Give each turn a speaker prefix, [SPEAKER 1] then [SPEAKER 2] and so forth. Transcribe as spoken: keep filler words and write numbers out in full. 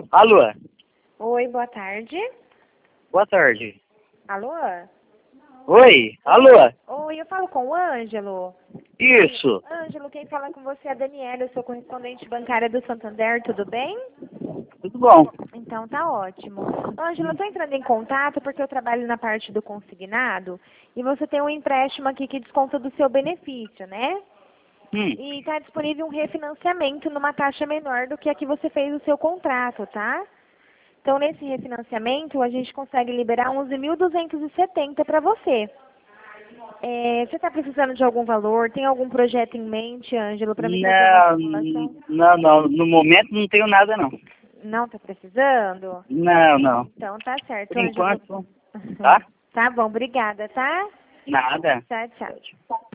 [SPEAKER 1] Alô?
[SPEAKER 2] Oi, boa tarde.
[SPEAKER 1] Boa tarde.
[SPEAKER 2] Alô?
[SPEAKER 1] Oi? Alô?
[SPEAKER 2] Oi, eu falo com o Ângelo.
[SPEAKER 1] Isso.
[SPEAKER 2] Ângelo, quem fala com você é a Daniela, eu sou correspondente bancária do Santander, tudo bem?
[SPEAKER 1] Tudo bom.
[SPEAKER 2] Então tá ótimo. Ângelo, eu tô entrando em contato porque eu trabalho na parte do consignado e você tem um empréstimo aqui que desconta do seu benefício, né?
[SPEAKER 1] Hum.
[SPEAKER 2] E está disponível um refinanciamento numa taxa menor do que a que você fez o seu contrato, tá? Então, nesse refinanciamento, a gente consegue liberar onze mil duzentos e setenta para você. É, você está precisando de algum valor? Tem algum projeto em mente, Ângelo, para me fazer uma
[SPEAKER 1] Não,
[SPEAKER 2] simulação?
[SPEAKER 1] não, não. No momento não tenho nada, não.
[SPEAKER 2] Não está precisando?
[SPEAKER 1] Não, não.
[SPEAKER 2] Então, tá certo,
[SPEAKER 1] Por
[SPEAKER 2] Ângelo.
[SPEAKER 1] enquanto, tá?
[SPEAKER 2] Tá bom, obrigada, tá?
[SPEAKER 1] Nada.
[SPEAKER 2] Tchau, tchau.